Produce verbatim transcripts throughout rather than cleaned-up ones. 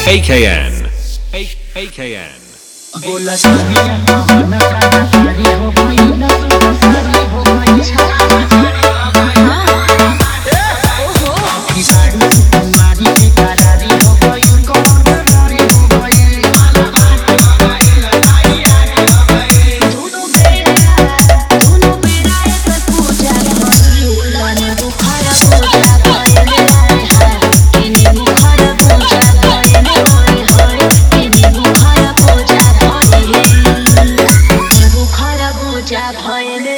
A K N. A K N. बोला सारिया कहना काना सारी हो गई ना तो सारी हो गई ओहो की साड़ी तुम्हारी की करारी हो गई कौन करारी हो गई दोनों बेरा दोनों बेरा एक पूजा भइल लाने बुखार पूजा भइल किने बुखार पूजा भइल होय होय किने बुखार पूजा बुखार पूजा भइल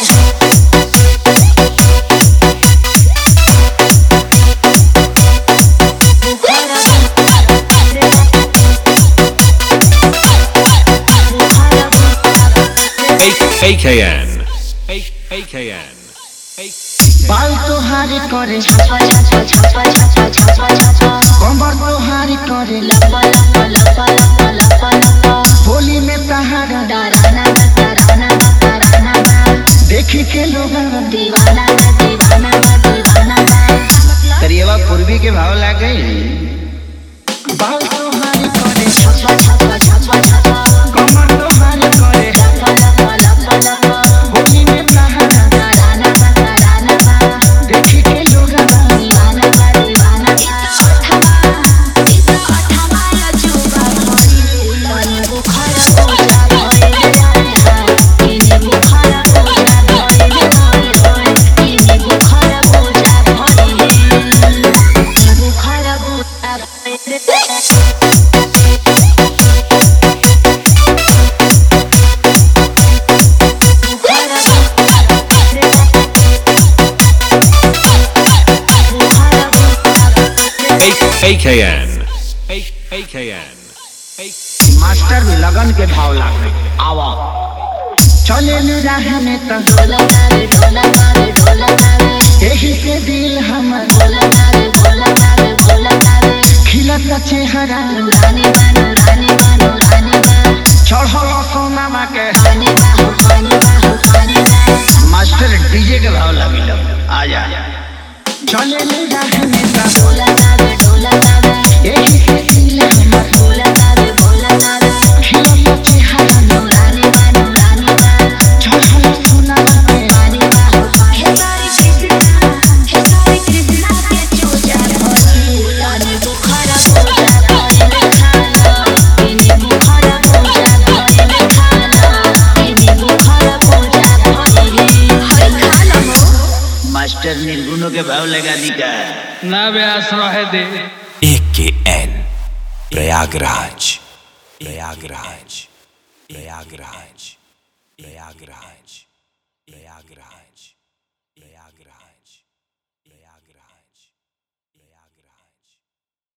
A K N. A K N. बाल तोहारी करे छापा छापा छापा छापा छापा छापा कमर तोहारी करे लपा लपा लपा लपा लपा लपा होली में तहारा डराना डराना डराना देखी के लोग दीवाना दीवाना दीवाना करिएवा पूर्वी के भाव लाग गई। बाल तोहारी करे छापा छापा छापा छापा कमर तोहारी करे लपा लपा लपा लपा होली में तहारा डराना डराना देखी के लोग दीवाना दीवाना अठवा इस अठवा या जुबा भइल लाने बुखार पूजा भइल किने बुखार पूजा भइल होय होय किने बुखार पूजा भइल बुखार पूजा भइल A K N. A K N. Master भी लगन के भाव लाग गई। आवा चले न रहने त ढोला मारे ढोला मारे ढोला मारे यही से दिल हमर ढोला मारे ढोला मारे ढोला मारे खिलत चेहरा रानी बानो रानी बानो रानी बा चढ़ल सोनामा के पानी बाहो पानी बाहो पानी बा मास्टर डीजे के भाव लागी लो। आ जा चले न रहने त ढोला मारे ढोला मारे यही से दिल हमर ढोला मारे ढोला मारे खिलत चेहरा रानी बानो रानी बा चढ़ल सोनामा के पानी बाहो हे सारी कृष्णा हे सारी कृष्णा के चूजा भइल लाने बुखार पूजा भइल खाना किने बुखार पूजा भइल खाना किने बुखार पूजा भइल हाय खाना हो मास्टर निर्गुणों के भाव लगा दी का ना व्यास रहे दे A K N Prayagraj Prayagraj Prayagraj Prayagraj Prayagraj Prayagraj